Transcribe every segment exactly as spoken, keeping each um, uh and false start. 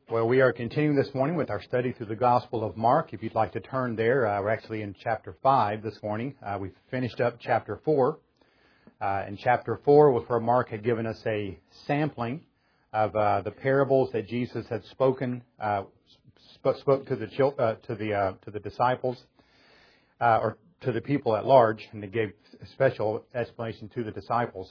Well, we are continuing this morning with our study through the Gospel of Mark. If you'd like to turn there, uh, we're actually in chapter five this morning. Uh, we've finished up chapter four. Uh, and chapter four was where Mark had given us a sampling of uh, the parables that Jesus had spoken, uh, sp- spoke to the chil- uh, to the uh, to the disciples uh, or to the people at large, and they gave a special explanation to the disciples.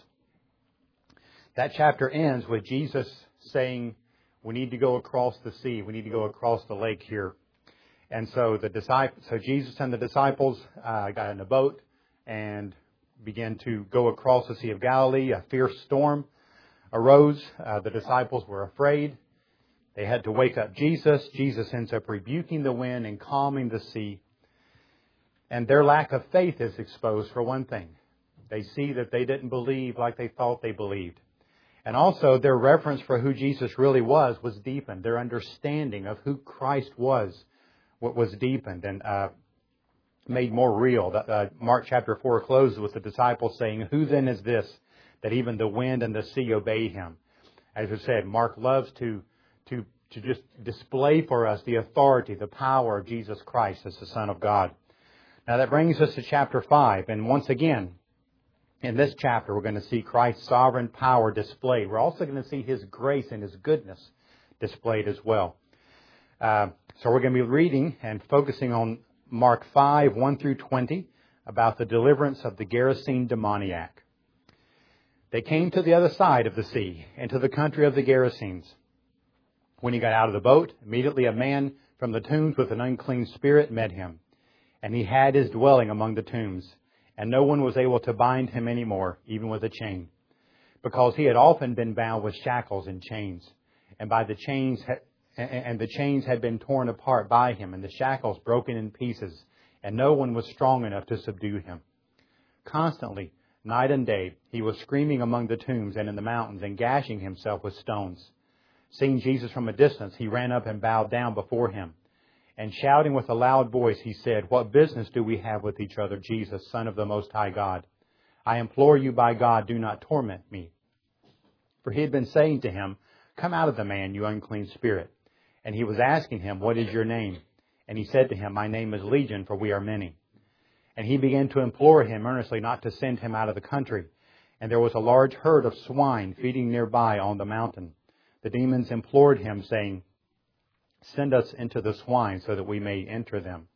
That chapter ends with Jesus saying, we need to go across the sea. We need to go across the lake here. And so the disciples, so Jesus and the disciples uh, got in a boat and began to go across the Sea of Galilee. A fierce storm arose. Uh, the disciples were afraid. They had to wake up Jesus. Jesus ends up rebuking the wind and calming the sea. And their lack of faith is exposed for one thing. They see that they didn't believe like they thought they believed. And also, their reverence for who Jesus really was was deepened. Their understanding of who Christ was was deepened and uh, made more real. Uh, Mark chapter four closes with the disciples saying, "Who then is this that even the wind and the sea obey him?" As I said, Mark loves to to to just display for us the authority, the power of Jesus Christ as the Son of God. Now that brings us to chapter five, and once again, in this chapter, we're going to see Christ's sovereign power displayed. We're also going to see His grace and His goodness displayed as well. Uh, so we're going to be reading and focusing on Mark five, one through twenty, about the deliverance of the Gerasene demoniac. They came to the other side of the sea, into the country of the Gerasenes. When he got out of the boat, immediately a man from the tombs with an unclean spirit met him, and he had his dwelling among the tombs. And no one was able to bind him anymore, even with a chain, because he had often been bound with shackles and chains, and by the chains, ha- and the chains had been torn apart by him, and the shackles broken in pieces, and no one was strong enough to subdue him. Constantly, night and day, he was screaming among the tombs and in the mountains, and gashing himself with stones. Seeing Jesus from a distance, he ran up and bowed down before him. And shouting with a loud voice, he said, "What business do we have with each other, Jesus, Son of the Most High God? I implore you by God, do not torment me." For he had been saying to him, "Come out of the man, you unclean spirit." And he was asking him, "What is your name?" And he said to him, "My name is Legion, for we are many." And he began to implore him earnestly not to send him out of the country. And there was a large herd of swine feeding nearby on the mountain. The demons implored him, saying, "Send us into the swine so that we may enter them."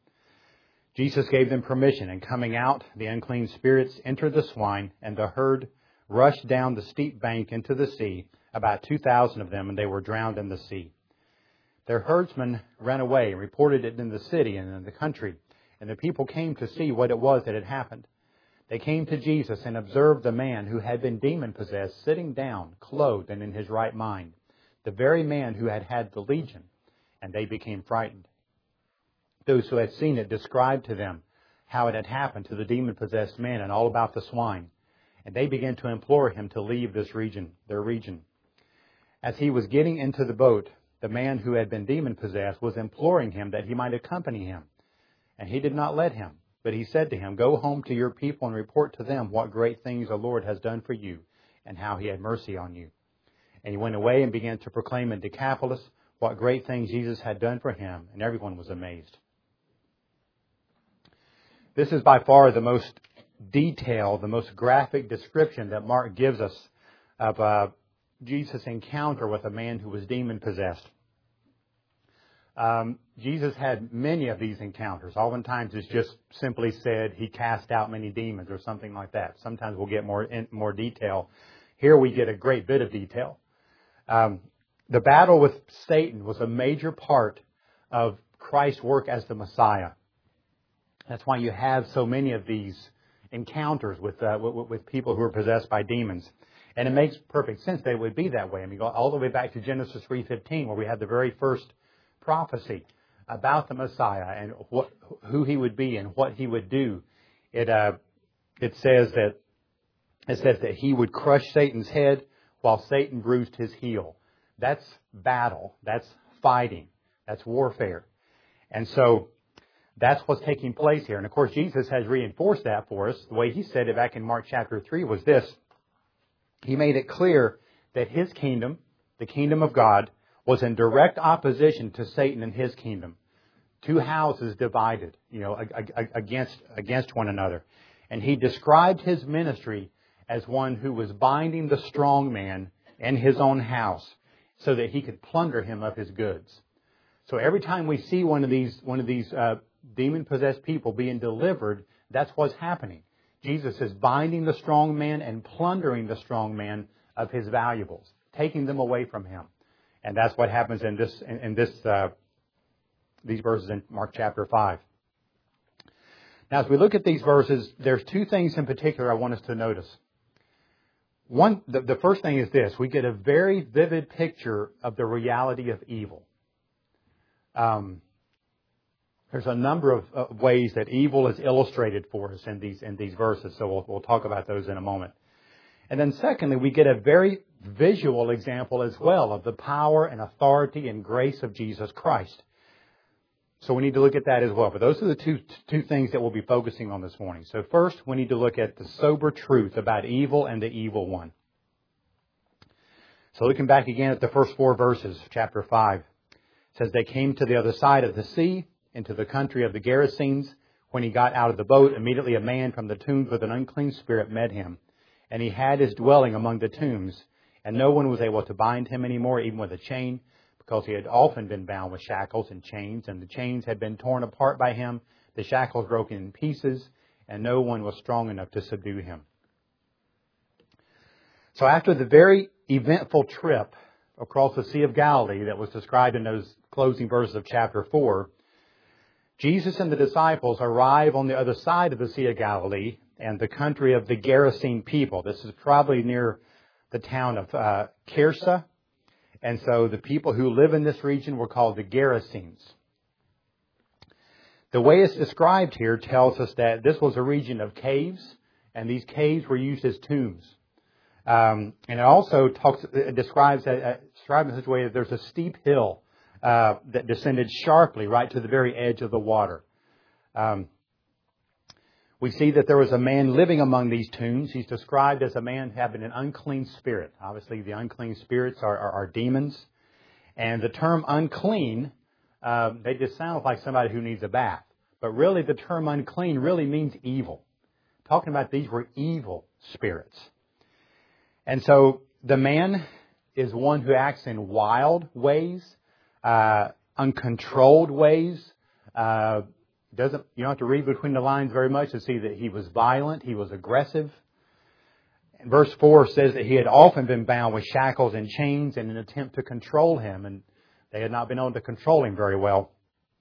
Jesus gave them permission, and coming out, the unclean spirits entered the swine, and the herd rushed down the steep bank into the sea, about two thousand of them, and they were drowned in the sea. Their herdsmen ran away and reported it in the city and in the country, and the people came to see what it was that had happened. They came to Jesus and observed the man who had been demon-possessed sitting down, clothed and in his right mind, the very man who had had the legion. And they became frightened. Those who had seen it described to them how it had happened to the demon-possessed man and all about the swine. And they began to implore him to leave this region, their region. As he was getting into the boat, the man who had been demon-possessed was imploring him that he might accompany him. And he did not let him. But he said to him, "Go home to your people and report to them what great things the Lord has done for you and how he had mercy on you." And he went away and began to proclaim in Decapolis what great things Jesus had done for him, and everyone was amazed. This is by far the most detailed, the most graphic description that Mark gives us of uh, Jesus' encounter with a man who was demon-possessed. Um, Jesus had many of these encounters. Oftentimes it's just simply said he cast out many demons or something like that. Sometimes we'll get more in, more detail. Here we get a great bit of detail. Um, The battle with Satan was a major part of Christ's work as the Messiah. That's why you have so many of these encounters with, uh, with with people who are possessed by demons. And it makes perfect sense that it would be that way. I mean, go all the way back to Genesis three fifteen, where we had the very first prophecy about the Messiah and what, who he would be and what he would do. It uh, it says that it says that he would crush Satan's head while Satan bruised his heel. That's battle. That's fighting. That's warfare. And so that's what's taking place here. And of course, Jesus has reinforced that for us. The way he said it back in Mark chapter three was this. He made it clear that his kingdom, the kingdom of God, was in direct opposition to Satan and his kingdom. Two houses divided, you know, against, against one another. And he described his ministry as one who was binding the strong man in his own house so that he could plunder him of his goods. So every time we see one of these, one of these uh, demon-possessed people being delivered, that's what's happening. Jesus is binding the strong man and plundering the strong man of his valuables, taking them away from him. And that's what happens in this, in, in this, uh, these verses in Mark chapter five. Now, as we look at these verses, there's two things in particular I want us to notice. One, the, the first thing is this: we get a very vivid picture of the reality of evil. Um, there's a number of uh, ways that evil is illustrated for us in these in these verses, so we'll, we'll talk about those in a moment. And then secondly, we get a very visual example as well of the power and authority and grace of Jesus Christ. So we need to look at that as well. But those are the two two things that we'll be focusing on this morning. So first, we need to look at the sober truth about evil and the evil one. So looking back again at the first four verses, chapter five, it says, "They came to the other side of the sea, into the country of the Gerasenes. When he got out of the boat, immediately a man from the tombs with an unclean spirit met him. And he had his dwelling among the tombs, and no one was able to bind him anymore, even with a chain, because he had often been bound with shackles and chains, and the chains had been torn apart by him, the shackles broken in pieces, and no one was strong enough to subdue him." So after the very eventful trip across the Sea of Galilee that was described in those closing verses of chapter four, Jesus and the disciples arrive on the other side of the Sea of Galilee and the country of the Gerasene people. This is probably near the town of uh, Kyrsa. And so the people who live in this region were called the Gerasenes. The way it's described here tells us that this was a region of caves, and these caves were used as tombs. Um, and it also talks, it describes it describes in such a way that there's a steep hill uh, that descended sharply right to the very edge of the water. Um, we see that there was a man living among these tombs. He's described as a man having an unclean spirit. Obviously, the unclean spirits are, are, are demons. And the term unclean, uh, they just sound like somebody who needs a bath. But really, the term unclean really means evil. Talking about these were evil spirits. And so the man is one who acts in wild ways, uh, uncontrolled ways. Uh, doesn't you don't have to read between the lines very much to see that he was violent, he was aggressive. And verse four says that he had often been bound with shackles and chains in an attempt to control him, and they had not been able to control him very well.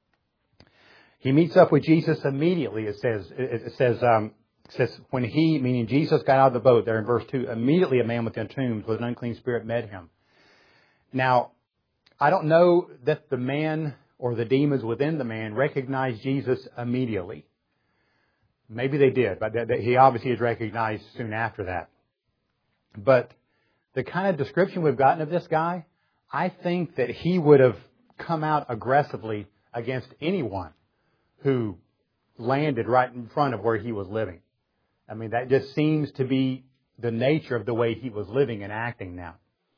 He meets up with Jesus immediately. It says it says um, it says when he, meaning Jesus, got out of the boat there in verse two, immediately a man within tombs with an unclean spirit met him. Now, I don't know that the man or the demons within the man recognized Jesus immediately. Maybe they did, but he obviously is recognized soon after that. But the kind of description we've gotten of this guy, I think that he would have come out aggressively against anyone who landed right in front of where he was living. I mean, that just seems to be the nature of the way he was living and acting now.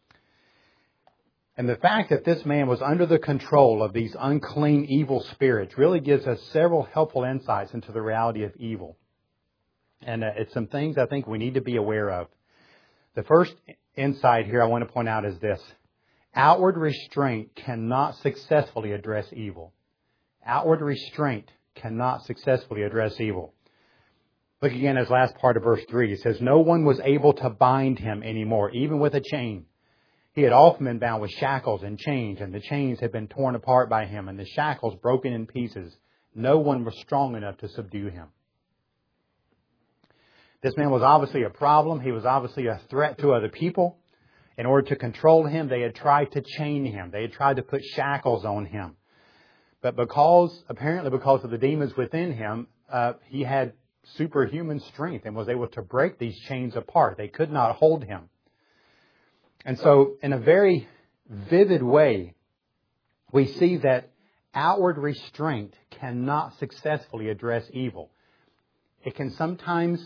And the fact that this man was under the control of these unclean, evil spirits really gives us several helpful insights into the reality of evil. And uh, it's some things I think we need to be aware of. The first insight here I want to point out is this. Outward restraint cannot successfully address evil. Outward restraint cannot successfully address evil. Look again at this last part of verse three. It says, "No one was able to bind him anymore, even with a chain. He had often been bound with shackles and chains, and the chains had been torn apart by him, and the shackles broken in pieces. No one was strong enough to subdue him." This man was obviously a problem. He was obviously a threat to other people. In order to control him, they had tried to chain him. They had tried to put shackles on him. But because, apparently because of the demons within him, uh, he had superhuman strength and was able to break these chains apart. They could not hold him. And so, in a very vivid way, we see that outward restraint cannot successfully address evil. It can sometimes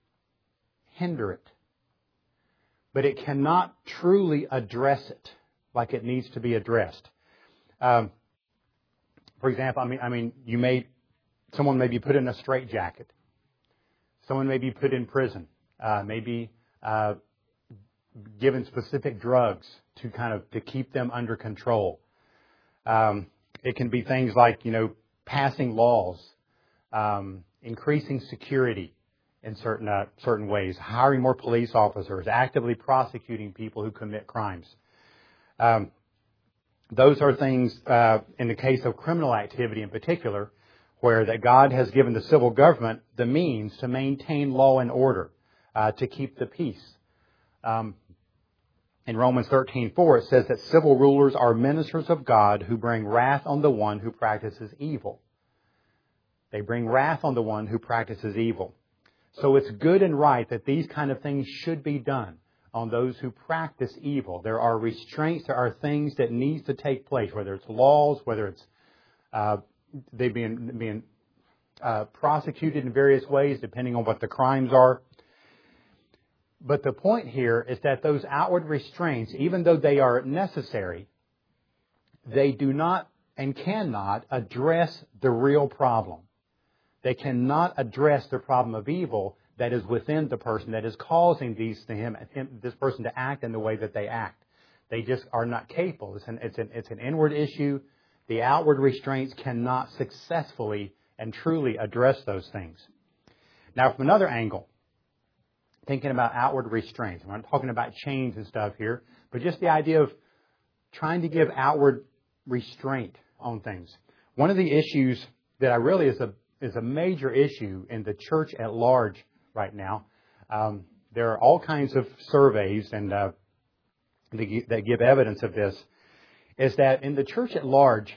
hinder it, but it cannot truly address it. like it needs to be addressed. Um, for example, I mean, I mean, you may, someone may be put in a straitjacket. Someone may be put in prison. Uh, maybe uh, given specific drugs to kind of to keep them under control. Um, it can be things like, you know, passing laws, um, increasing security in certain uh, certain ways, hiring more police officers, actively prosecuting people who commit crimes. Um, those are things, uh, in the case of criminal activity in particular, where that God has given the civil government the means to maintain law and order, uh, to keep the peace. Um, in Romans thirteen four, it says that civil rulers are ministers of God who bring wrath on the one who practices evil. They bring wrath on the one who practices evil. So it's good and right that these kind of things should be done on those who practice evil. There are restraints, there are things that need to take place, whether it's laws, whether it's uh, they being being uh, prosecuted in various ways, depending on what the crimes are. But the point here is that those outward restraints, even though they are necessary, they do not and cannot address the real problem. They cannot address the problem of evil that is within the person, that is causing these to him, him this person to act in the way that they act. They just are not capable. It's an, it's an, it's an inward issue. The outward restraints cannot successfully and truly address those things. Now, from another angle, thinking about outward restraints. I'm not talking about chains and stuff here, but just the idea of trying to give outward restraint on things. One of the issues that I really is a is a major issue in the church at large right now. Um, there are all kinds of surveys and uh, that give evidence of this. Is that in the church at large,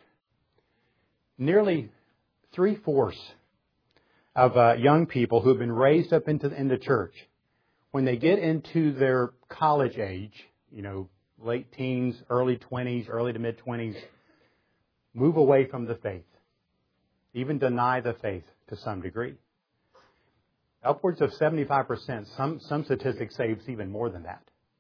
nearly three-fourths of uh, young people who have been raised up into in the church, when they get into their college age, you know, late teens, early twenties, early to mid-twenties, move away from the faith, even deny the faith to some degree. Upwards of seventy-five percent, some, some statistics say it's even more than that.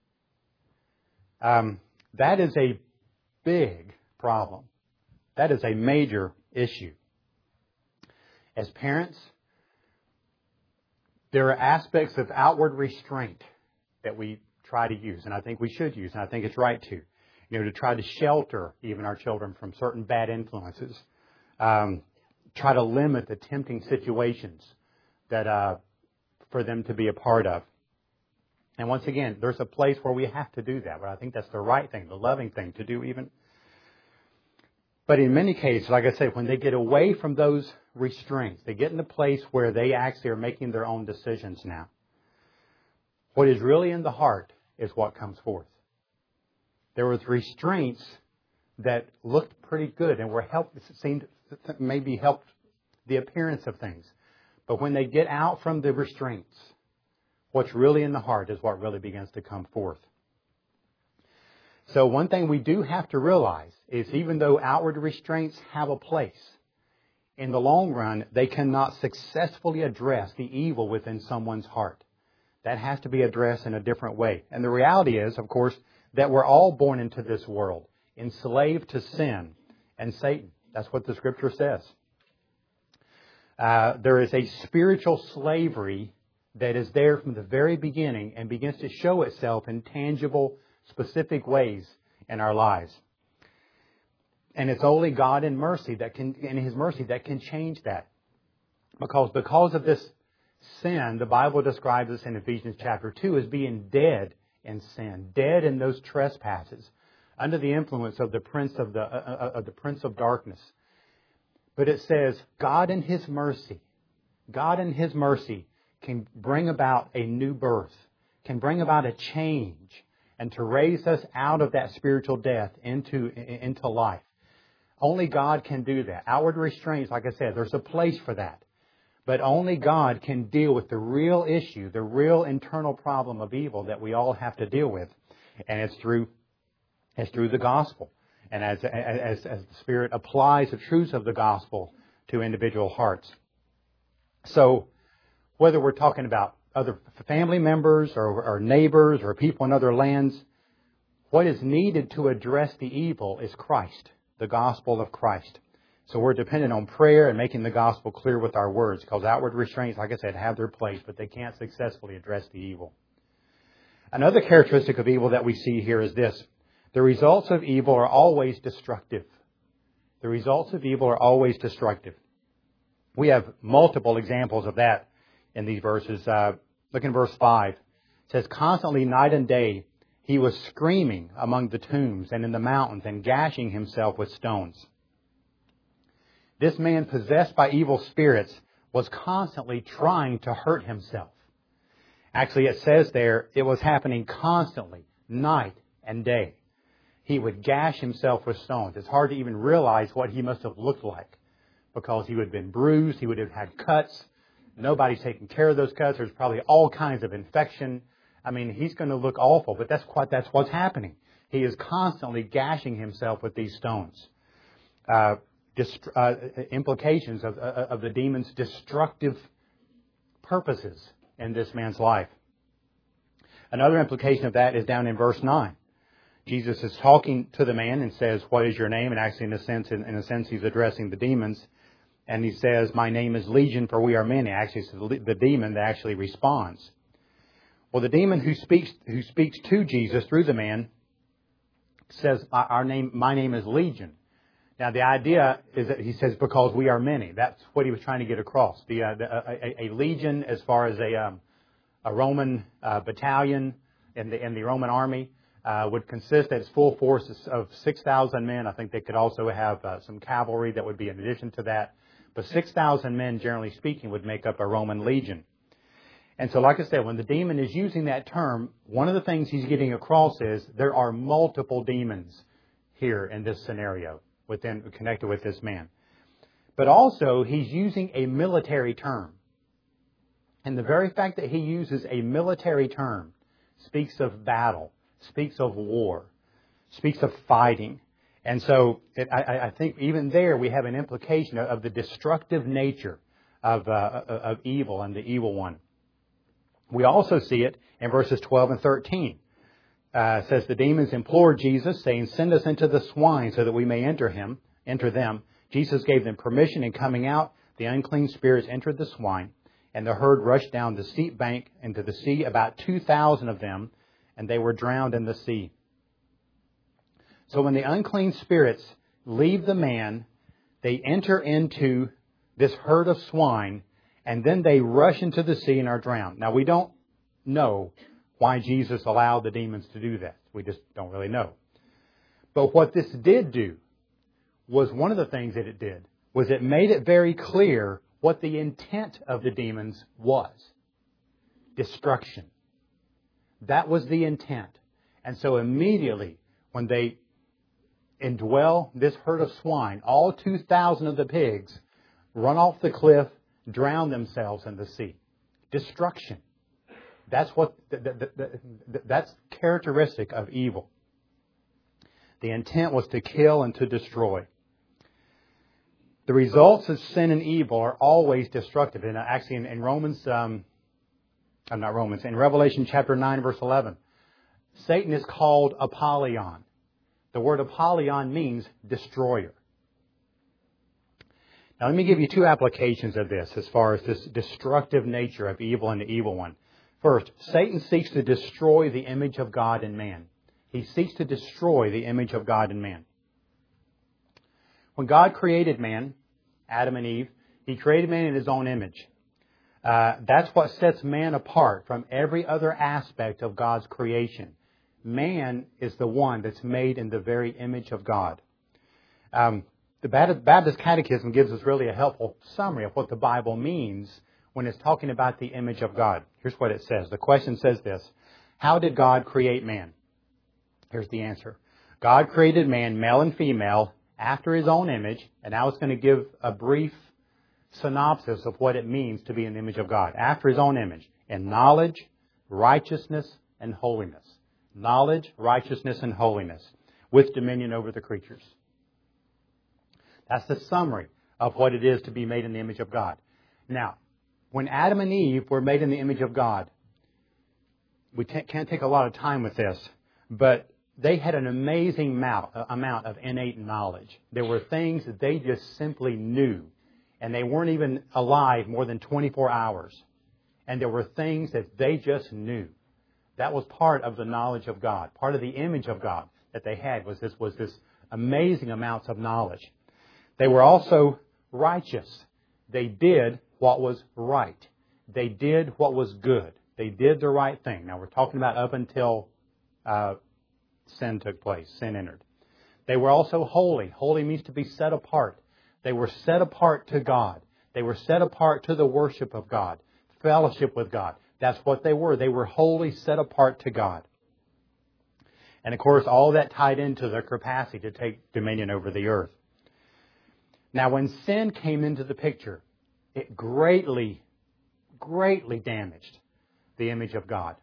Um, that is a big problem. That is a major issue. As parents, there are aspects of outward restraint that we try to use, and I think we should use, and I think it's right to. You know, to try to shelter even our children from certain bad influences. Um, try to limit the tempting situations that uh, for them to be a part of. And once again, there's a place where we have to do that, but I think that's the right thing, the loving thing to do even. But in many cases, like I said, when they get away from those restraints, they get in a place where they actually are making their own decisions now. What is really in the heart is what comes forth. There was restraints that looked pretty good and were helped, seemed maybe helped the appearance of things. But when they get out from the restraints, what's really in the heart is what really begins to come forth. So one thing we do have to realize is even though outward restraints have a place, in the long run, they cannot successfully address the evil within someone's heart. That has to be addressed in a different way. And the reality is, of course, that we're all born into this world, enslaved to sin and Satan. That's what the Scripture says. Uh, there is a spiritual slavery that is there from the very beginning and begins to show itself in tangible, specific ways in our lives. And it's only God in mercy that can, in His mercy, that can change that. Because because of this sin, the Bible describes us in Ephesians chapter two as being dead in sin, dead in those trespasses, under the influence of the prince of the uh, of the prince of darkness. But it says, God in His mercy, God in His mercy can bring about a new birth, can bring about a change, and to raise us out of that spiritual death into into life. Only God can do that. Outward restraints, like I said, there's a place for that. But only God can deal with the real issue, the real internal problem of evil that we all have to deal with. And it's through it's through the gospel. And as, as, as the Spirit applies the truths of the gospel to individual hearts. So whether we're talking about other family members or, or neighbors or people in other lands, What is needed to address the evil is Christ, the gospel of Christ. So we're dependent on prayer and making the gospel clear with our words, because outward restraints, like I said, have their place, but they can't successfully address the evil. Another characteristic of evil that we see here is this. The results of evil are always destructive. The results of evil are always destructive. We have multiple examples of that in these verses. Uh, look in verse five. It says, constantly night and day he was screaming among the tombs and in the mountains and gashing himself with stones. This man, possessed by evil spirits, was constantly trying to hurt himself. Actually, it says there, it was happening constantly, night and day. He would gash himself with stones. It's hard to even realize what he must have looked like, because he would have been bruised, he would have had cuts. Nobody's taking care of those cuts. There's probably all kinds of infection. I mean, he's going to look awful, but that's quite, that's what's happening. He is constantly gashing himself with these stones. Uh, dist- uh, implications of, uh, of the demon's destructive purposes in this man's life. Another implication of that is down in verse nine. Jesus is talking to the man and says, what is your name? And actually, in a sense, in, in a sense, he's addressing the demons. And he says, my name is Legion, for we are many. Actually, it's the, the demon that actually responds. Well, the demon who speaks who speaks to Jesus through the man says, "Our name, my name is Legion." Now, the idea is that he says, because we are many. That's what he was trying to get across. The, uh, the a, a legion, as far as a um, a Roman uh, battalion in the in the Roman army, uh, would consist at its full force of six thousand men. I think they could also have uh, some cavalry that would be in addition to that. But six thousand men, generally speaking, would make up a Roman legion. And so, like I said, when the demon is using that term, one of the things he's getting across is there are multiple demons here in this scenario, within connected with this man. But also, he's using a military term. And the very fact that he uses a military term speaks of battle, speaks of war, speaks of fighting. And so it, I, I think even there we have an implication of, of the destructive nature of, uh, of evil and the evil one. We also see it in verses twelve and thirteen. Uh, it says, the demons implored Jesus, saying, send us into the swine so that we may enter him, enter them. Jesus gave them permission, and coming out, the unclean spirits entered the swine, and the herd rushed down the steep bank into the sea, about two thousand of them, and they were drowned in the sea. So when the unclean spirits leave the man, they enter into this herd of swine, and then they rush into the sea and are drowned. Now, we don't know why Jesus allowed the demons to do that. We just don't really know. But what this did do was, one of the things that it did was it made it very clear what the intent of the demons was. Destruction. That was the intent. And so immediately when they indwell this herd of swine, all two thousand of the pigs run off the cliff, drown themselves in the sea. Destruction. That's what the, the, the, that's characteristic of evil. The intent was to kill and to destroy. The results of sin and evil are always destructive. And actually, in, in Romans, um, I'm not Romans, in Revelation chapter nine, verse eleven, Satan is called Apollyon. The word Apollyon means destroyer. Now, let me give you two applications of this as far as this destructive nature of evil and the evil one. First, Satan seeks to destroy the image of God in man. He seeks to destroy the image of God in man. When God created man, Adam and Eve, He created man in His own image. Uh, that's what sets man apart from every other aspect of God's creation. Man is the one that's made in the very image of God. Um, the Baptist Catechism gives us really a helpful summary of what the Bible means when it's talking about the image of God. Here's what it says. The question says this: how did God create man? Here's the answer. God created man, male and female, after His own image. And now it's going to give a brief synopsis of what it means to be in the image of God. After His own image, in knowledge, righteousness, and holiness. Knowledge, righteousness, and holiness, with dominion over the creatures. That's the summary of what it is to be made in the image of God. Now, when Adam and Eve were made in the image of God, we t- can't take a lot of time with this, but they had an amazing amount, uh, amount of innate knowledge. There were things that they just simply knew, and they weren't even alive more than twenty-four hours. And there were things that they just knew. That was part of the knowledge of God. Part of the image of God that they had was this, was this amazing amounts of knowledge. They were also righteous. They did what was right. They did what was good. They did the right thing. Now we're talking about up until uh, sin took place, sin entered. They were also holy. Holy means to be set apart. They were set apart to God. They were set apart to the worship of God, fellowship with God. That's what they were. They were wholly set apart to God. And of course, all that tied into their capacity to take dominion over the earth. Now, when sin came into the picture, it greatly, greatly damaged the image of God.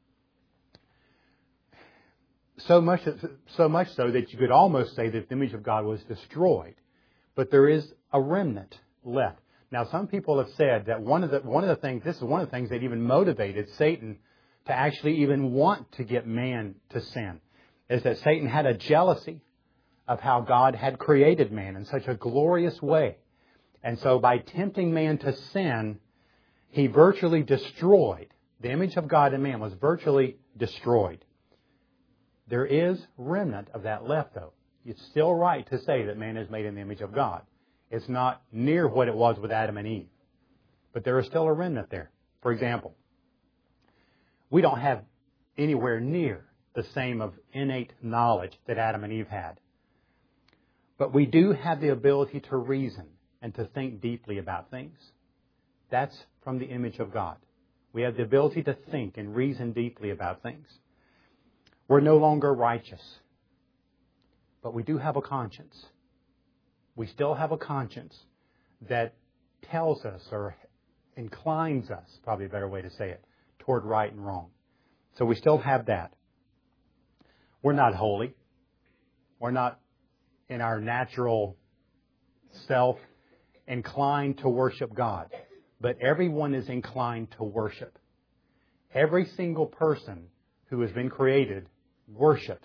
So much, so much so that you could almost say that the image of God was destroyed. But there is a remnant left. Now, some people have said that one of the one of the things, this is one of the things that even motivated Satan to actually even want to get man to sin, is that Satan had a jealousy of how God had created man in such a glorious way. And so by tempting man to sin, he virtually destroyed. The image of God in man was virtually destroyed. There is remnant of that left, though. It's still right to say that man is made in the image of God. It's not near what it was with Adam and Eve. But there is still a remnant there. For example, we don't have anywhere near the same of innate knowledge that Adam and Eve had. But we do have the ability to reason and to think deeply about things. That's from the image of God. We have the ability to think and reason deeply about things. We're no longer righteous. But we do have a conscience. We still have a conscience that tells us or inclines us, probably a better way to say it, toward right and wrong. So we still have that. We're not holy. We're not in our natural self inclined to worship God. But everyone is inclined to worship. Every single person who has been created worships.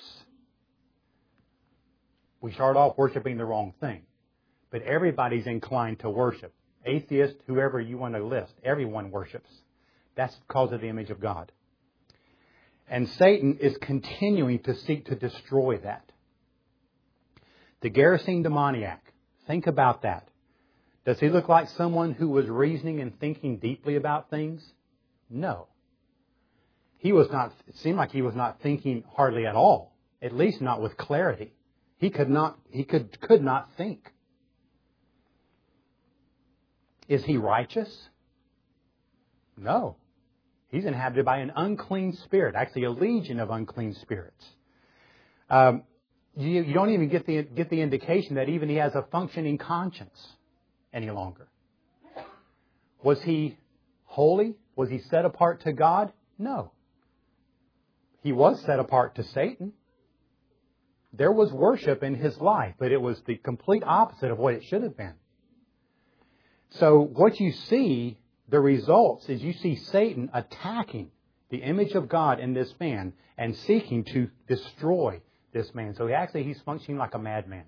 We start off worshiping the wrong thing. But everybody's inclined to worship. Atheist, whoever you want to list, everyone worships. That's because of the image of God. And Satan is continuing to seek to destroy that. The Gerasene demoniac, think about that. Does he look like someone who was reasoning and thinking deeply about things? No. He was not, it seemed like he was not thinking hardly at all. At least not with clarity. He could not, he could, could not think. Is he righteous? No. He's inhabited by an unclean spirit, actually a legion of unclean spirits. Um, you, you don't even get the get the indication that even he has a functioning conscience any longer. Was he holy? Was he set apart to God? No. He was set apart to Satan. There was worship in his life, but it was the complete opposite of what it should have been. So what you see, the results, is you see Satan attacking the image of God in this man and seeking to destroy this man. So he actually, he's functioning like a madman.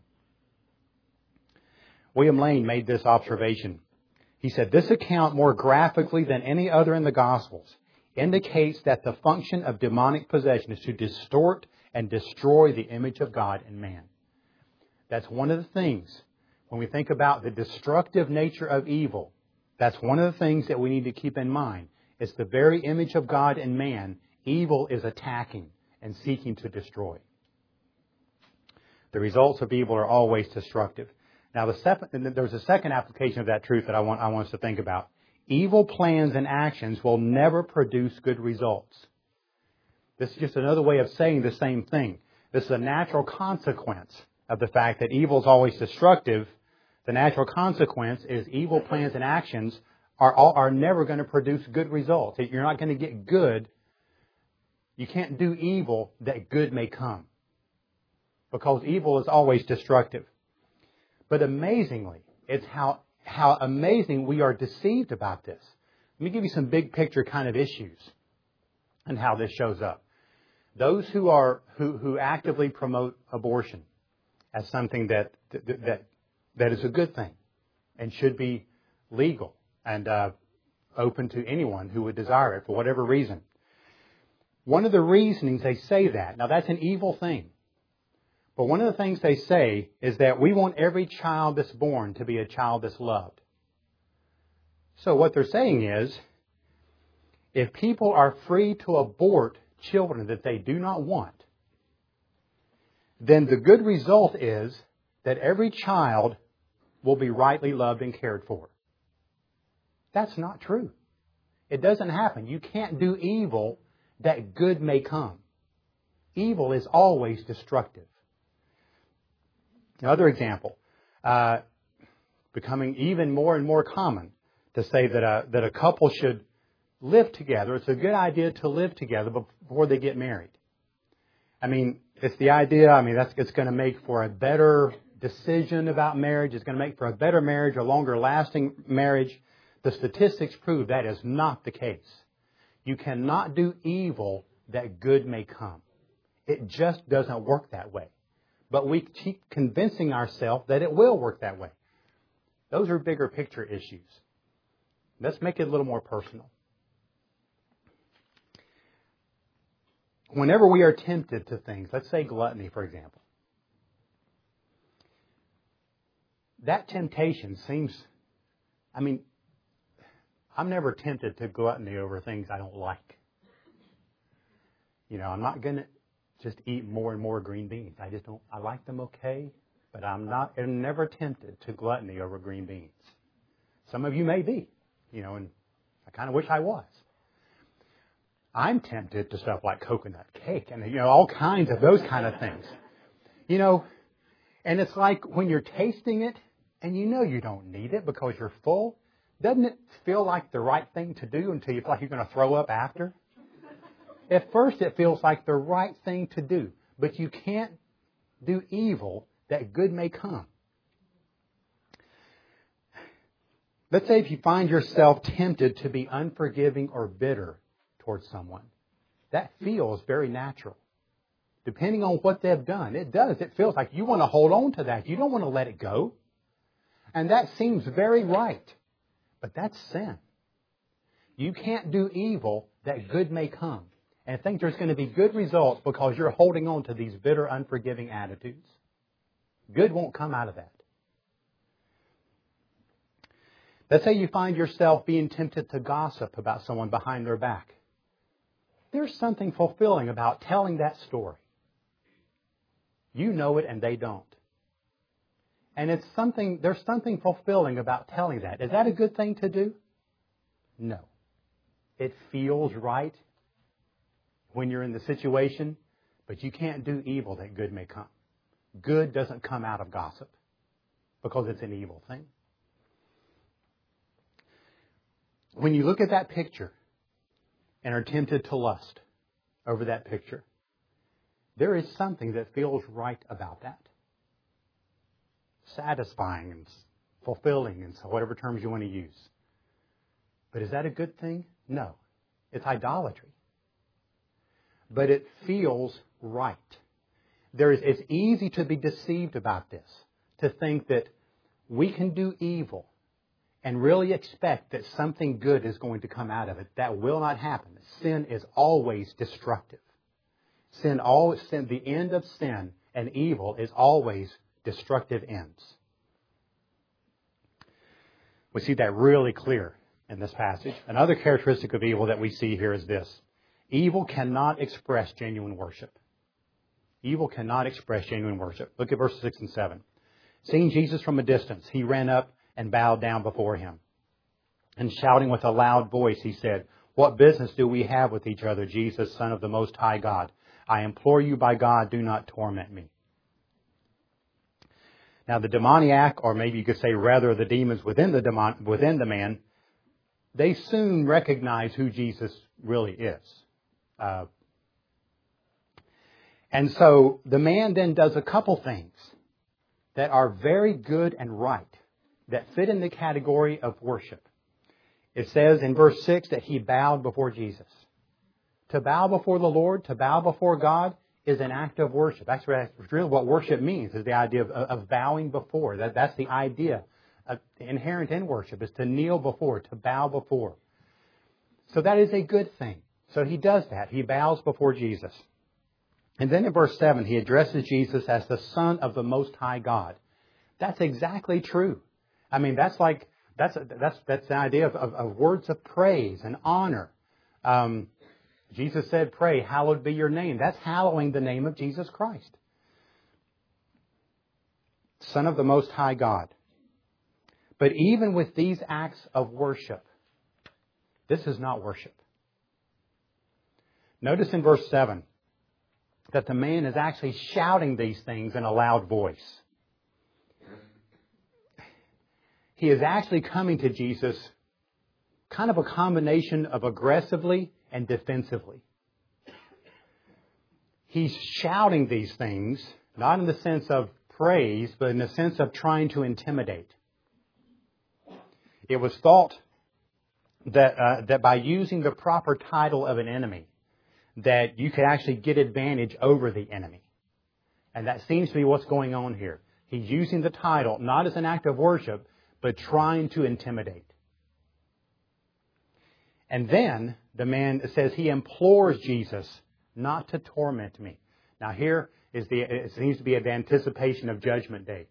William Lane made this observation. He said, this account more graphically than any other in the Gospels indicates that the function of demonic possession is to distort and destroy the image of God in man. That's one of the things. When we think about the destructive nature of evil, that's one of the things that we need to keep in mind. It's the very image of God in man, evil is attacking and seeking to destroy. The results of evil are always destructive. Now, the second, there's a second application of that truth that I want, I want us to think about. Evil plans and actions will never produce good results. This is just another way of saying the same thing. This is a natural consequence of the fact that evil is always destructive. The natural consequence is evil plans and actions are all, are never going to produce good results. You're not going to get good. You can't do evil that good may come. Because evil is always destructive. But amazingly, it's how, how amazing we are deceived about this. Let me give you some big picture kind of issues and how this shows up. Those who are who, who actively promote abortion as something that that that is a good thing and should be legal and uh, open to anyone who would desire it for whatever reason. One of the reasonings they say that, now that's an evil thing, but one of the things they say is that we want every child that's born to be a child that's loved. So what they're saying is, if people are free to abort children that they do not want, then the good result is that every child will be rightly loved and cared for. That's not true. It doesn't happen. You can't do evil that good may come. Evil is always destructive. Another example, uh, becoming even more and more common to say that a, that a couple should live together. It's a good idea to live together before they get married. I mean, it's the idea, I mean, that's it's going to make for a better decision about marriage. It's going to make for a better marriage, a longer lasting marriage. The statistics prove that is not the case. You cannot do evil that good may come. It just doesn't work that way. But we keep convincing ourselves that it will work that way. Those are bigger picture issues. Let's make it a little more personal. Whenever we are tempted to things, let's say gluttony, for example, that temptation seems, I mean, I'm never tempted to gluttony over things I don't like. You know, I'm not going to just eat more and more green beans. I just don't, I like them okay, but I'm not, I'm never tempted to gluttony over green beans. Some of you may be, you know, and I kind of wish I was. I'm tempted to stuff like coconut cake and, you know, all kinds of those kind of things. You know, and it's like when you're tasting it and you know you don't need it because you're full, doesn't it feel like the right thing to do until you feel like you're going to throw up after? At first it feels like the right thing to do, but you can't do evil that good may come. Let's say if you find yourself tempted to be unforgiving or bitter towards someone, that feels very natural. Depending on what they've done, it does. It feels like you want to hold on to that. You don't want to let it go. And that seems very right. But that's sin. You can't do evil that good may come and think there's going to be good results because you're holding on to these bitter, unforgiving attitudes. Good won't come out of that. Let's say you find yourself being tempted to gossip about someone behind their back. There's something fulfilling about telling that story. You know it and they don't. And it's something, there's something fulfilling about telling that. Is that a good thing to do? No. It feels right when you're in the situation, but you can't do evil that good may come. Good doesn't come out of gossip because it's an evil thing. When you look at that picture and are tempted to lust over that picture, there is something that feels right about that. Satisfying and fulfilling and so whatever terms you want to use. But is that a good thing? No. It's idolatry. But it feels right. There is, it's easy to be deceived about this, to think that we can do evil and really expect that something good is going to come out of it. That will not happen. Sin is always destructive. Sin always, sin, the end of sin and evil is always destructive ends. We see that really clear in this passage. Another characteristic of evil that we see here is this. Evil cannot express genuine worship. Evil cannot express genuine worship. Look at verses six and seven. Seeing Jesus from a distance, he ran up and bowed down before him. And shouting with a loud voice, he said, "What business do we have with each other, Jesus, Son of the Most High God? I implore you by God, do not torment me." Now the demoniac, or maybe you could say rather the demons within the demon, within the man, they soon recognize who Jesus really is. Uh, and so the man then does a couple things that are very good and right, that fit in the category of worship. It says in verse six that he bowed before Jesus. To bow before the Lord, to bow before God, is an act of worship. That's really what worship means, is the idea of, of bowing before. That, that's the idea of, inherent in worship, is to kneel before, to bow before. So that is a good thing. So he does that. He bows before Jesus. And then in verse seven, he addresses Jesus as the Son of the Most High God. That's exactly true. I mean, that's like, that's that's that's the idea of, of, of words of praise and honor. Um, Jesus said, pray, hallowed be your name. That's hallowing the name of Jesus Christ. Son of the Most High God. But even with these acts of worship, this is not worship. Notice in verse seven that the man is actually shouting these things in a loud voice. He is actually coming to Jesus kind of a combination of aggressively and defensively. He's shouting these things, not in the sense of praise, but in the sense of trying to intimidate. It was thought that uh, that by using the proper title of an enemy, that you could actually get advantage over the enemy. And that seems to be what's going on here. He's using the title not as an act of worship, but trying to intimidate. And then the man says he implores Jesus not to torment me. Now here is the it seems to be an anticipation of Judgment Day.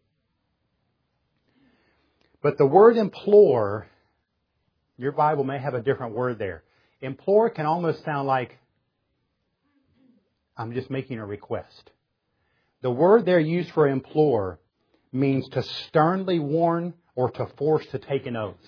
But the word implore, your Bible may have a different word there. Implore can almost sound like I'm just making a request. The word there used for implore means to sternly warn or to force to take an oath.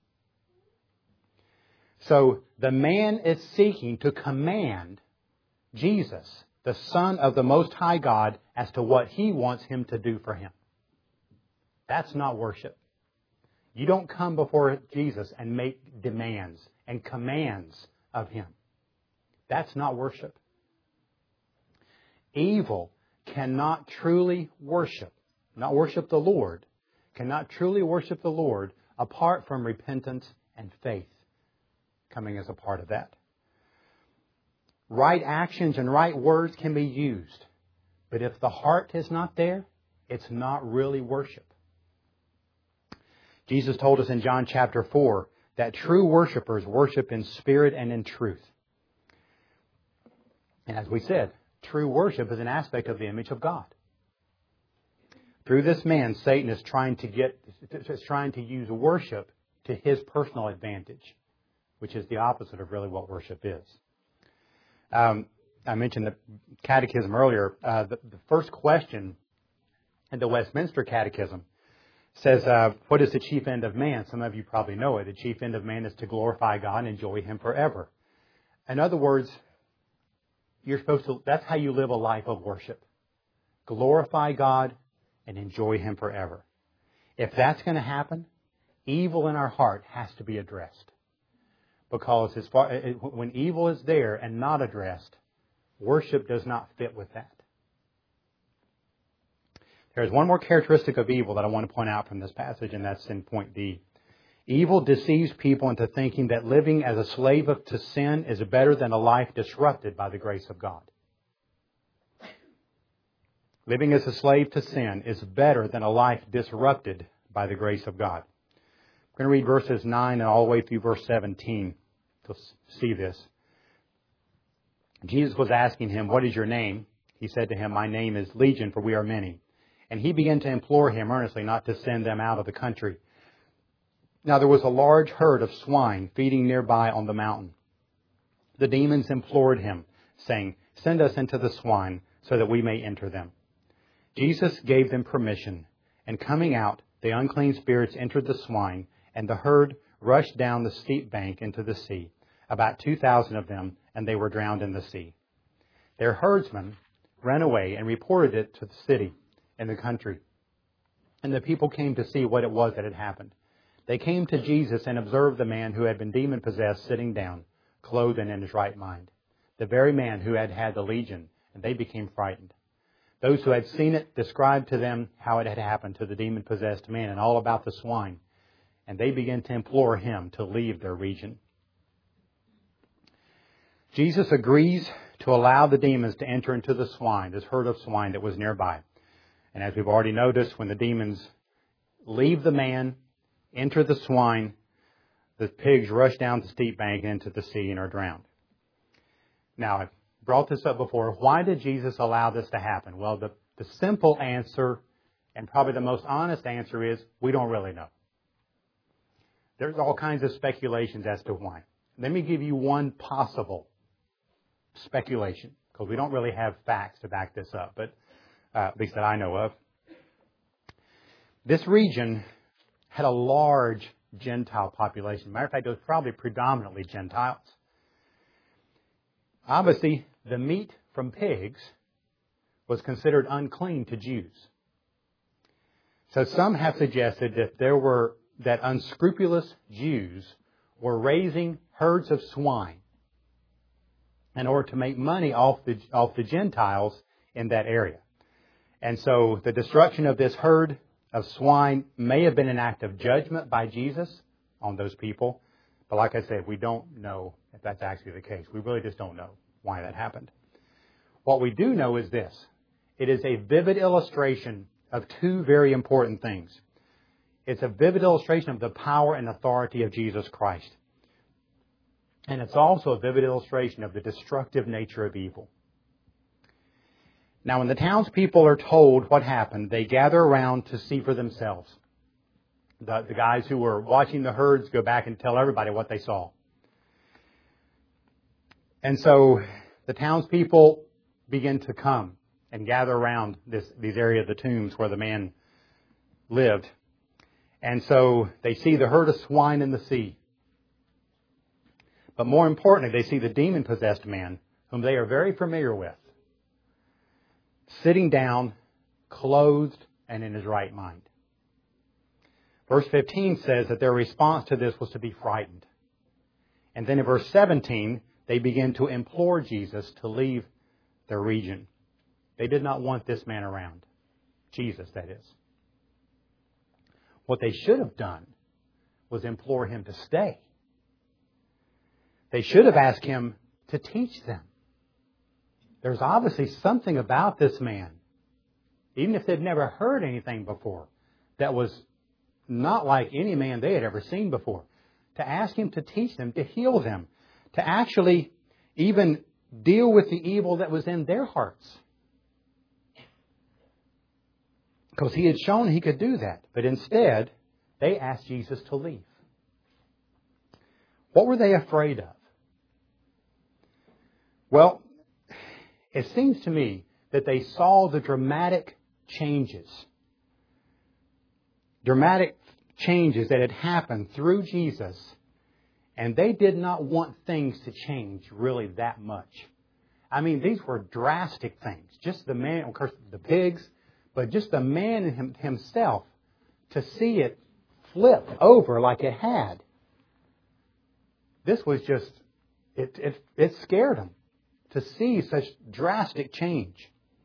So the man is seeking to command Jesus, the Son of the Most High God, as to what He wants him to do for him. That's not worship. You don't come before Jesus and make demands and commands of Him. That's not worship. Evil cannot truly worship, not worship the Lord, cannot truly worship the Lord apart from repentance and faith coming as a part of that. Right actions and right words can be used, but if the heart is not there, it's not really worship. Jesus told us in John chapter four that true worshipers worship in spirit and in truth. And as we said, true worship is an aspect of the image of God. Through this man, Satan is trying to get, is trying to use worship to his personal advantage, which is the opposite of really what worship is. Um, I mentioned the catechism earlier. Uh, the, the first question in the Westminster Catechism says, uh, what is the chief end of man? Some of you probably know it. The chief end of man is to glorify God and enjoy Him forever. In other words, you're supposed to, that's how you live a life of worship. Glorify God and enjoy Him forever. If that's going to happen, evil in our heart has to be addressed. Because as far, when evil is there and not addressed, worship does not fit with that. There's one more characteristic of evil that I want to point out from this passage, and that's in point D. Evil deceives people into thinking that living as a slave of, to sin is better than a life disrupted by the grace of God. Living as a slave to sin is better than a life disrupted by the grace of God. I'm going to read verses nine and all the way through verse seventeen to see this. Jesus was asking him, "What is your name?" He said to him, "My name is Legion, for we are many." And he began to implore him earnestly not to send them out of the country. Now there was a large herd of swine feeding nearby on the mountain. The demons implored him, saying, "Send us into the swine so that we may enter them." Jesus gave them permission, and coming out, the unclean spirits entered the swine, and the herd rushed down the steep bank into the sea, about two thousand of them, and they were drowned in the sea. Their herdsmen ran away and reported it to the city and the country. And the people came to see what it was that had happened. They came to Jesus and observed the man who had been demon-possessed sitting down, clothed and in his right mind, the very man who had had the legion, and they became frightened. Those who had seen it described to them how it had happened to the demon-possessed man and all about the swine, and they began to implore him to leave their region. Jesus agrees to allow the demons to enter into the swine, this herd of swine that was nearby. And as we've already noticed, when the demons leave the man, enter the swine, the pigs rush down the steep bank into the sea and are drowned. Now, I've brought this up before. Why did Jesus allow this to happen? Well, the, the simple answer, and probably the most honest answer, is we don't really know. There's all kinds of speculations as to why. Let me give you one possible speculation, because we don't really have facts to back this up, but uh, at least that I know of. This region had a large Gentile population. Matter of fact, it was probably predominantly Gentiles. Obviously, the meat from pigs was considered unclean to Jews. So some have suggested that there were that unscrupulous Jews were raising herds of swine in order to make money off the off the Gentiles in that area. And so the destruction of this herd of swine may have been an act of judgment by Jesus on those people. But like I said, we don't know if that's actually the case. We really just don't know why that happened. What we do know is this. It is a vivid illustration of two very important things. It's a vivid illustration of the power and authority of Jesus Christ. And it's also a vivid illustration of the destructive nature of evil. Now, when the townspeople are told what happened, they gather around to see for themselves. The, the guys who were watching the herds go back and tell everybody what they saw. And so the townspeople begin to come and gather around this these area of the tombs where the man lived. And so they see the herd of swine in the sea. But more importantly, they see the demon-possessed man, whom they are very familiar with, sitting down, clothed, and in his right mind. Verse fifteen says that their response to this was to be frightened. And then in verse seventeen, they begin to implore Jesus to leave their region. They did not want this man around. Jesus, that is. What they should have done was implore him to stay. They should have asked him to teach them. There's obviously something about this man, even if they'd never heard anything before, that was not like any man they had ever seen before. To ask him to teach them, to heal them, to actually even deal with the evil that was in their hearts. Because he had shown he could do that. But instead, they asked Jesus to leave. What were they afraid of? Well, it seems to me that they saw the dramatic changes. Dramatic changes that had happened through Jesus. And they did not want things to change really that much. I mean, these were drastic things. Just the man, of course, the pigs, but just the man him, himself, to see it flip over like it had. This was just, it, it, it scared them to see such drastic change.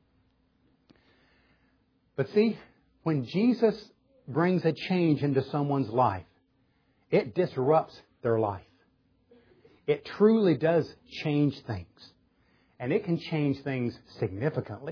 But see, when Jesus brings a change into someone's life, it disrupts their life. It truly does change things. And it can change things significantly.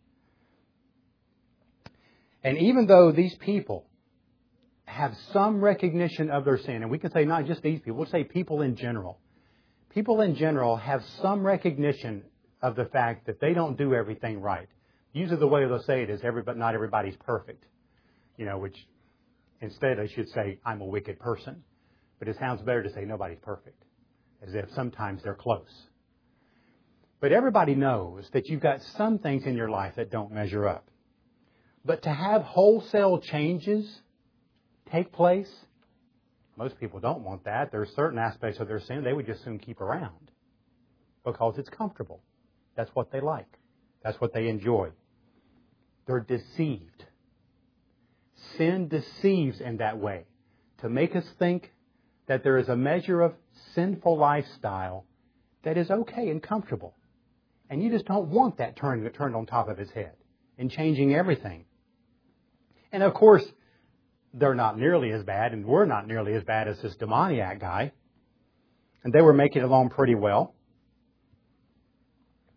And even though these people have some recognition of their sin, and we can say not just these people, we'll say people in general. People in general have some recognition of the fact that they don't do everything right. Usually the way they'll say it is, everybody, not everybody's perfect. You know, which instead I should say, I'm a wicked person. But it sounds better to say nobody's perfect, as if sometimes they're close. But everybody knows that you've got some things in your life that don't measure up. But to have wholesale changes take place, most people don't want that. There are certain aspects of their sin they would just soon keep around because it's comfortable. That's what they like. That's what they enjoy. They're deceived. Sin deceives in that way to make us think that there is a measure of sinful lifestyle that is okay and comfortable. And you just don't want that turned, turned on top of his head and changing everything. And of course, they're not nearly as bad, and we're not nearly as bad as this demoniac guy. And they were making it along pretty well.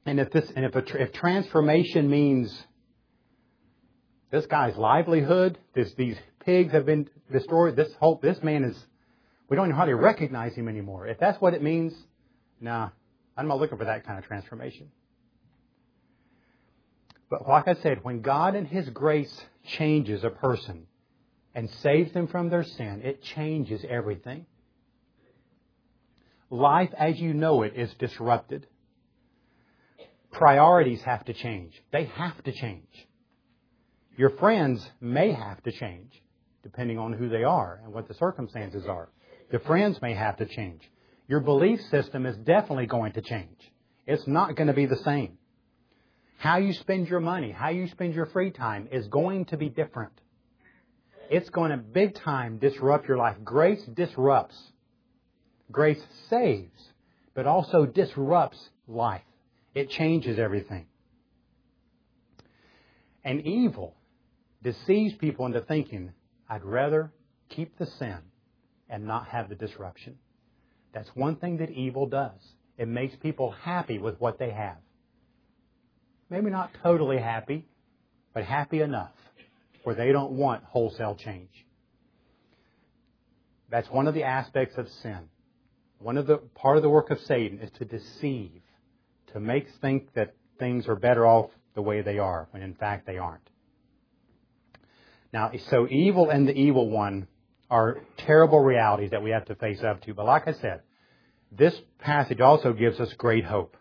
And if this, and if, a, if transformation means this guy's livelihood, this, these pigs have been destroyed, this whole, this man is, we don't even hardly recognize him anymore. If that's what it means, nah, I'm not looking for that kind of transformation. But like I said, when God in His grace changes a person and saves them from their sin, it changes everything. Life as you know it is disrupted. Priorities have to change. They have to change. Your friends may have to change, depending on who they are and what the circumstances are. The friends may have to change. Your belief system is definitely going to change. It's not going to be the same. How you spend your money, how you spend your free time is going to be different. It's going to big time disrupt your life. Grace disrupts. Grace saves, but also disrupts life. It changes everything. And evil deceives people into thinking, I'd rather keep the sin and not have the disruption. That's one thing that evil does. It makes people happy with what they have. Maybe not totally happy, but happy enough where they don't want wholesale change. That's one of the aspects of sin. One of the part of the work of Satan is to deceive, to make us think that things are better off the way they are, when in fact they aren't. Now, so evil and the evil one are terrible realities that we have to face up to. But like I said, this passage also gives us great hope.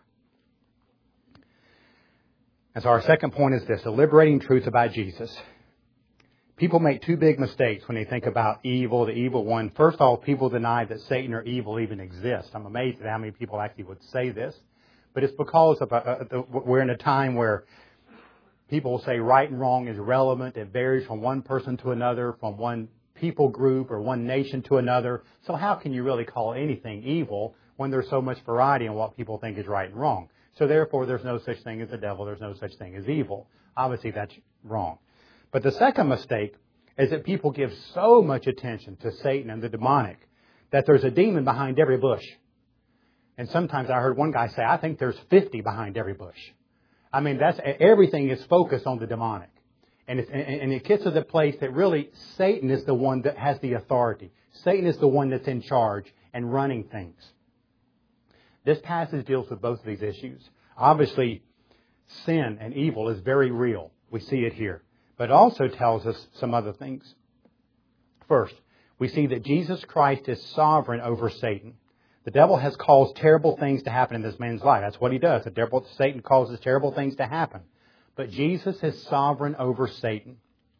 And so our second point is this, the liberating truth about Jesus. People make two big mistakes when they think about evil, the evil one. First of all, people deny that Satan or evil even exists. I'm amazed at how many people actually would say this. But it's because of a, a, we're in a time where people will say right and wrong is relevant. It varies from one person to another, from one people group or one nation to another. So how can you really call anything evil when there's so much variety in what people think is right and wrong? So therefore, there's no such thing as the devil. There's no such thing as evil. Obviously, that's wrong. But the second mistake is that people give so much attention to Satan and the demonic that there's a demon behind every bush. And sometimes I heard one guy say, I think there's fifty behind every bush. I mean, that's everything is focused on the demonic. And, it's, and it gets to the place that really Satan is the one that has the authority. Satan is the one that's in charge and running things. This passage deals with both of these issues. Obviously, sin and evil is very real. We see it here. But it also tells us some other things. First, we see that Jesus Christ is sovereign over Satan. The devil has caused terrible things to happen in this man's life. That's what he does. The devil, Satan causes terrible things to happen. But Jesus is sovereign over Satan.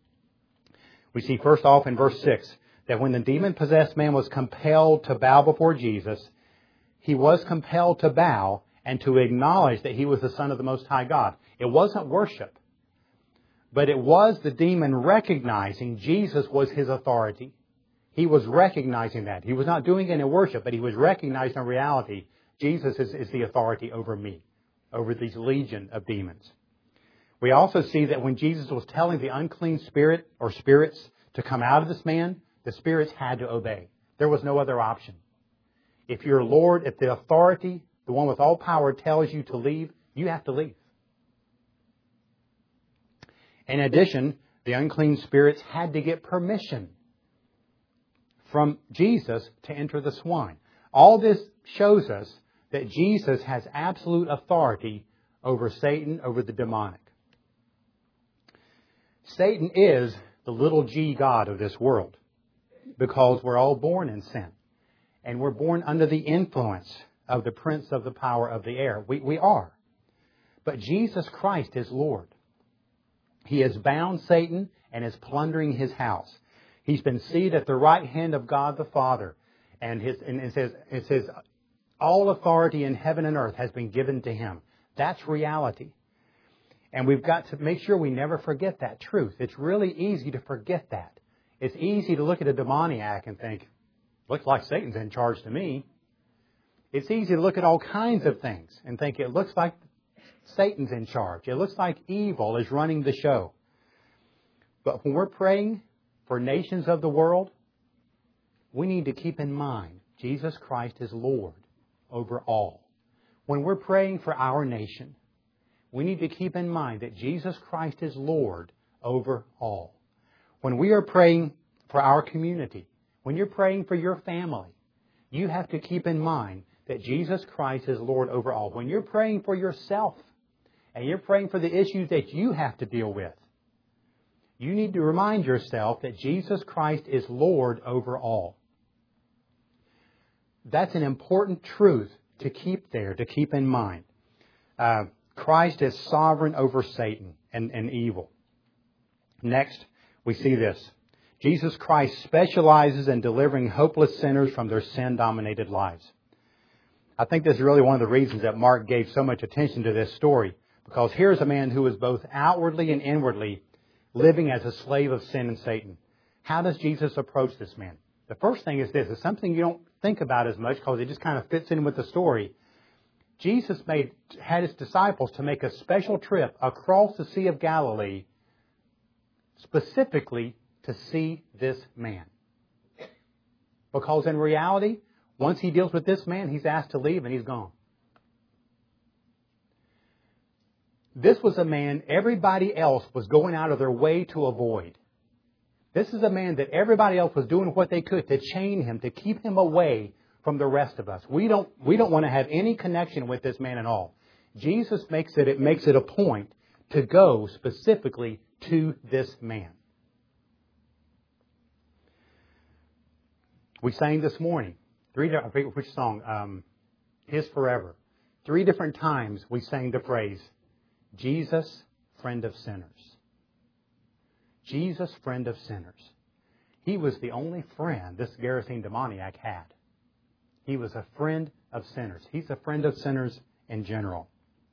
We see first off in verse six that when the demon-possessed man was compelled to bow before Jesus, he was compelled to bow and to acknowledge that he was the Son of the Most High God. It wasn't worship, but it was the demon recognizing Jesus was his authority. He was recognizing that. He was not doing it in worship, but he was recognizing in reality, Jesus is, is the authority over me, over these legion of demons. We also see that when Jesus was telling the unclean spirit or spirits to come out of this man, the spirits had to obey. There was no other option. If your Lord, if the authority, the one with all power, tells you to leave, you have to leave. In addition, the unclean spirits had to get permission from Jesus to enter the swine. All this shows us that Jesus has absolute authority over Satan, over the demonic. Satan is the little g god of this world because we're all born in sin. And we're born under the influence of the prince of the power of the air. We, we are. But Jesus Christ is Lord. He has bound Satan and is plundering his house. He's been seated at the right hand of God the Father. And, his, and it says, it says, all authority in heaven and earth has been given to him. That's reality. And we've got to make sure we never forget that truth. It's really easy to forget that. It's easy to look at a demoniac and think, looks like Satan's in charge to me. It's easy to look at all kinds of things and think it looks like Satan's in charge. It looks like evil is running the show. But when we're praying for nations of the world, we need to keep in mind Jesus Christ is Lord over all. When we're praying for our nation, we need to keep in mind that Jesus Christ is Lord over all. When we are praying for our community, when you're praying for your family, you have to keep in mind that Jesus Christ is Lord over all. When you're praying for yourself and you're praying for the issues that you have to deal with, you need to remind yourself that Jesus Christ is Lord over all. That's an important truth to keep there, to keep in mind. Uh, Christ is sovereign over Satan and, and evil. Next, we see this. Jesus Christ specializes in delivering hopeless sinners from their sin-dominated lives. I think this is really one of the reasons that Mark gave so much attention to this story, because here's a man who is both outwardly and inwardly living as a slave of sin and Satan. How does Jesus approach this man? The first thing is this. It's something you don't think about as much because it just kind of fits in with the story. Jesus made had his disciples to make a special trip across the Sea of Galilee specifically to see this man. Because in reality, once he deals with this man, he's asked to leave and he's gone. This was a man everybody else was going out of their way to avoid. This is a man that everybody else was doing what they could to chain him, to keep him away from the rest of us. We don't, we don't want to have any connection with this man at all. Jesus makes it, it makes it a point to go specifically to this man. We sang this morning, three, I forget which song, um, His Forever. Three different times we sang the phrase, Jesus, friend of sinners. Jesus, friend of sinners. He was the only friend this Gerasene demoniac had. He was a friend of sinners. He's a friend of sinners in general.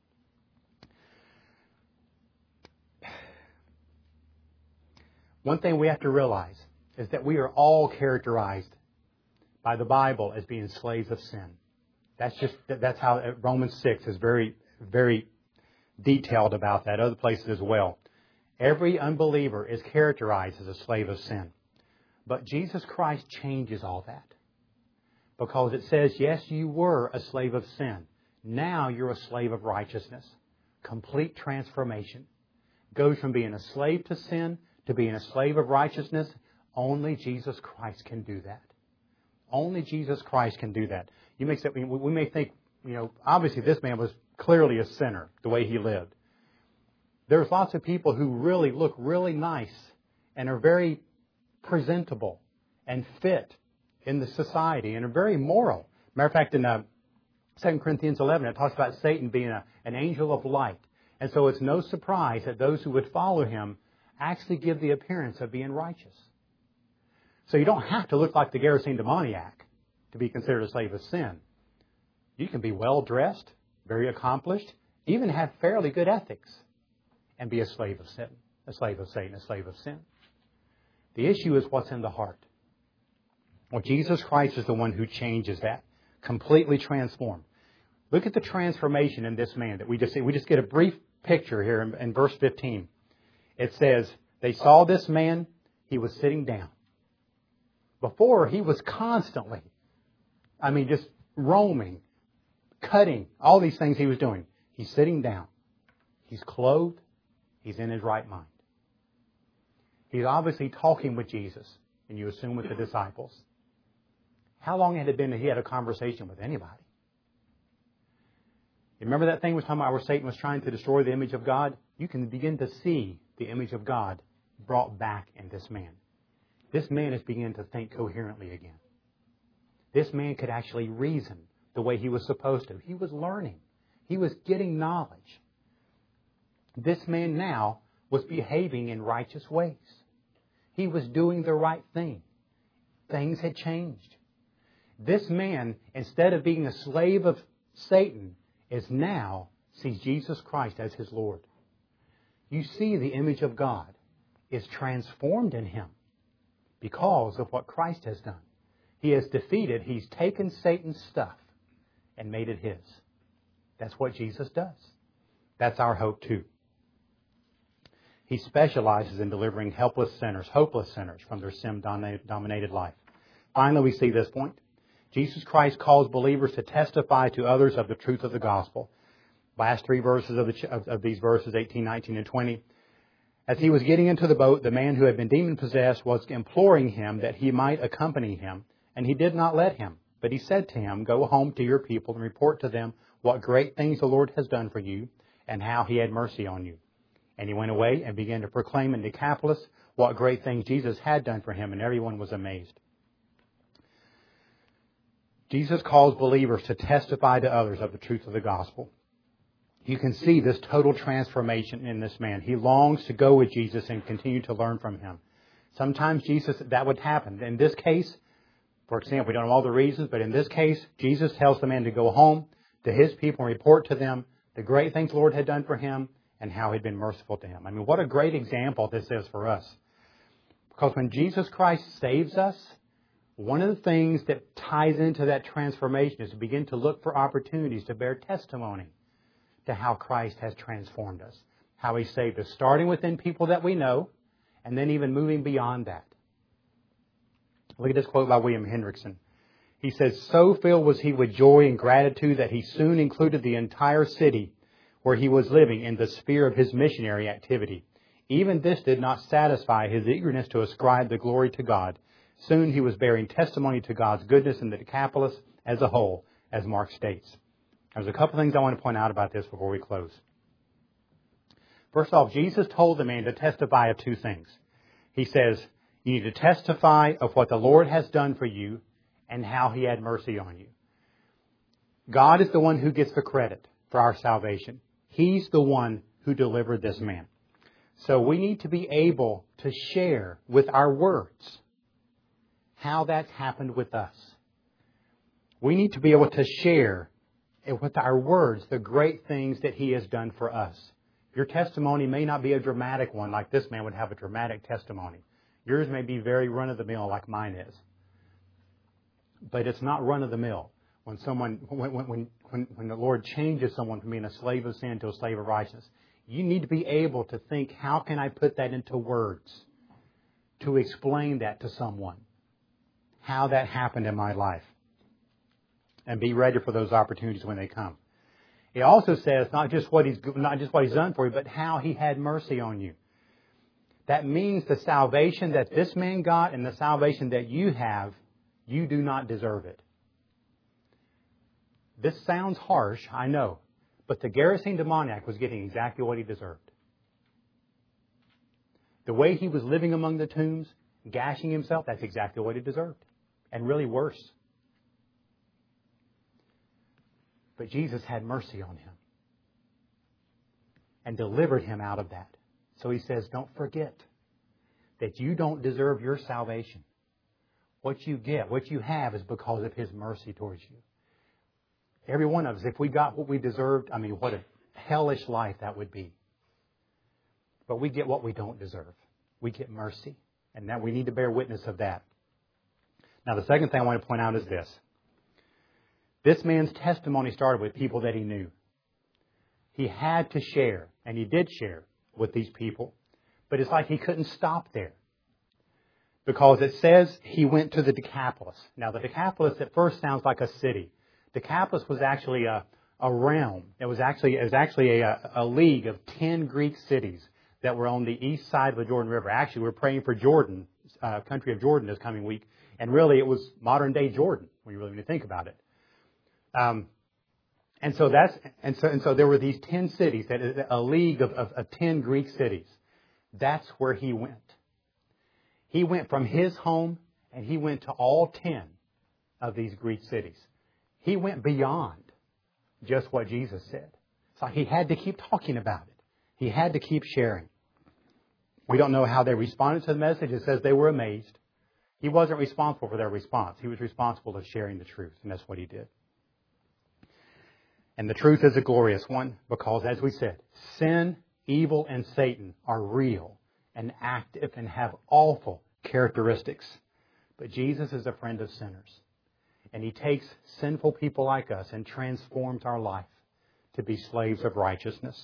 One thing we have to realize is that we are all characterized by the Bible as being slaves of sin. That's just, that's how Romans six is very, very detailed about that. Other places as well. Every unbeliever is characterized as a slave of sin. But Jesus Christ changes all that. Because it says, yes, you were a slave of sin. Now you're a slave of righteousness. Complete transformation. Goes from being a slave to sin to being a slave of righteousness. Only Jesus Christ can do that. Only Jesus Christ can do that. You may say, we may think, you know, obviously this man was clearly a sinner the way he lived. There's lots of people who really look really nice and are very presentable and fit in the society and are very moral. Matter of fact, in uh, Second Corinthians eleven, it talks about Satan being a, an angel of light. And so it's no surprise that those who would follow him actually give the appearance of being righteous. So you don't have to look like the Gerasene demoniac to be considered a slave of sin. You can be well-dressed, very accomplished, even have fairly good ethics, and be a slave of sin, a slave of Satan, a slave of sin. The issue is what's in the heart. Well, Jesus Christ is the one who changes that, completely transformed. Look at the transformation in this man that we just see. We just get a brief picture here in, in verse fifteen. It says, they saw this man, he was sitting down. Before, he was constantly, I mean, just roaming, cutting, all these things he was doing. He's sitting down. He's clothed. He's in his right mind. He's obviously talking with Jesus, and you assume with the disciples. How long had it been that he had a conversation with anybody? You remember that thing we was talking about where Satan was trying to destroy the image of God? You can begin to see the image of God brought back in this man. This man is beginning to think coherently again. This man could actually reason the way he was supposed to. He was learning. He was getting knowledge. This man now was behaving in righteous ways. He was doing the right thing. Things had changed. This man, instead of being a slave of Satan, is now sees Jesus Christ as his Lord. You see the image of God is transformed in him because of what Christ has done. He has defeated, he's taken Satan's stuff and made it his. That's what Jesus does. That's our hope too. He specializes in delivering helpless sinners, hopeless sinners from their sin-dominated life. Finally, we see this point. Jesus Christ calls believers to testify to others of the truth of the gospel. last three verses of, the, of, of these verses, eighteen, nineteen, and twenty. As he was getting into the boat, the man who had been demon-possessed was imploring him that he might accompany him, and he did not let him. But he said to him, "Go home to your people and report to them what great things the Lord has done for you, and how he had mercy on you." And he went away and began to proclaim in Decapolis what great things Jesus had done for him, and everyone was amazed. Jesus calls believers to testify to others of the truth of the gospel. You can see this total transformation in this man. He longs to go with Jesus and continue to learn from him. Sometimes Jesus, that would happen. In this case, for example, we don't know all the reasons, but in this case, Jesus tells the man to go home to his people and report to them the great things the Lord had done for him and how he'd been merciful to him. I mean, what a great example this is for us. Because when Jesus Christ saves us, one of the things that ties into that transformation is to begin to look for opportunities to bear testimony to how Christ has transformed us, how he saved us, starting within people that we know, and then even moving beyond that. Look at this quote by William Hendrickson. He says, "So filled was he with joy and gratitude that he soon included the entire city where he was living in the sphere of his missionary activity. Even this did not satisfy his eagerness to ascribe the glory to God. Soon he was bearing testimony to God's goodness in the Decapolis as a whole, as Mark states." There's a couple things I want to point out about this before we close. First off, Jesus told the man to testify of two things. He says, you need to testify of what the Lord has done for you and how he had mercy on you. God is the one who gets the credit for our salvation. He's the one who delivered this man. So we need to be able to share with our words how that's happened with us. We need to be able to share with our words the great things that he has done for us. Your testimony may not be a dramatic one like this man would have a dramatic testimony. Yours may be very run-of-the-mill like mine is. But it's not run-of-the-mill. When someone, when, when, when, when the Lord changes someone from being a slave of sin to a slave of righteousness, you need to be able to think, how can I put that into words to explain that to someone? How that happened in my life. And be ready for those opportunities when they come. It also says not just what he's not just what he's done for you, but how he had mercy on you. That means the salvation that this man got and the salvation that you have, you do not deserve it. This sounds harsh, I know, but the Gerasene demoniac was getting exactly what he deserved. The way he was living among the tombs, gashing himself, that's exactly what he deserved. And really worse. But Jesus had mercy on him and delivered him out of that. So he says, don't forget that you don't deserve your salvation. What you get, what you have is because of his mercy towards you. Every one of us, if we got what we deserved, I mean, what a hellish life that would be. But we get what we don't deserve. We get mercy. And that we need to bear witness of that. Now, the second thing I want to point out is this. This man's testimony started with people that he knew. He had to share, and he did share with these people. But it's like he couldn't stop there. Because it says he went to the Decapolis. Now, the Decapolis at first sounds like a city. Decapolis was actually a, a realm. It was actually, it was actually a, a league of ten Greek cities that were on the east side of the Jordan River. Actually, we're praying for Jordan, uh, country of Jordan this coming week. And really, it was modern-day Jordan, when you really need to think about it. Um, and so that's and so and so there were these ten cities, that is a league of, of, of ten Greek cities. That's where he went. He went from his home and he went to all ten of these Greek cities. He went beyond just what Jesus said. So he had to keep talking about it. He had to keep sharing. We don't know how they responded to the message. It says they were amazed. He wasn't responsible for their response. He was responsible for sharing the truth, and that's what he did. And the truth is a glorious one because, as we said, sin, evil, and Satan are real and active and have awful characteristics. But Jesus is a friend of sinners. And he takes sinful people like us and transforms our life to be slaves of righteousness.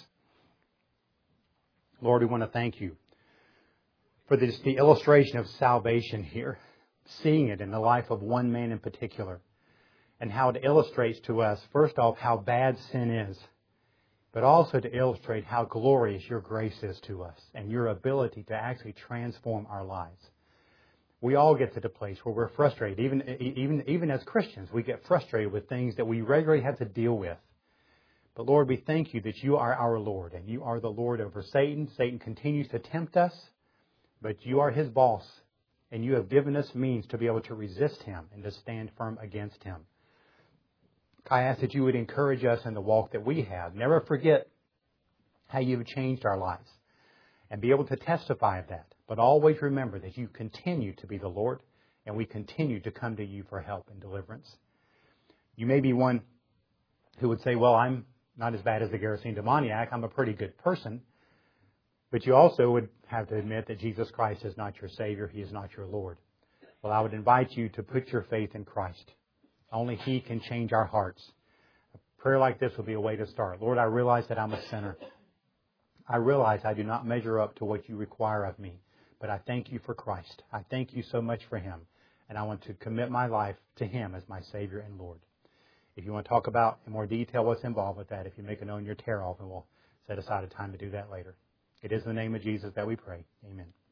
Lord, we want to thank you for this, the illustration of salvation here, seeing it in the life of one man in particular, and how it illustrates to us, first off, how bad sin is, but also to illustrate how glorious your grace is to us and your ability to actually transform our lives. We all get to the place where we're frustrated. Even, even, even as Christians, we get frustrated with things that we regularly have to deal with. But Lord, we thank you that you are our Lord and you are the Lord over Satan. Satan continues to tempt us, but you are his boss. And you have given us means to be able to resist him and to stand firm against him. I ask that you would encourage us in the walk that we have. Never forget how you've changed our lives and be able to testify of that. But always remember that you continue to be the Lord and we continue to come to you for help and deliverance. You may be one who would say, well, I'm not as bad as the Gerasene demoniac. I'm a pretty good person. But you also would have to admit that Jesus Christ is not your Savior. He is not your Lord. Well, I would invite you to put your faith in Christ. Only He can change our hearts. A prayer like this would be a way to start. Lord, I realize that I'm a sinner. I realize I do not measure up to what you require of me. But I thank you for Christ. I thank you so much for Him. And I want to commit my life to Him as my Savior and Lord. If you want to talk about in more detail what's involved with that, if you make a note in your tear off, and we'll set aside a time to do that later. It is in the name of Jesus that we pray. Amen.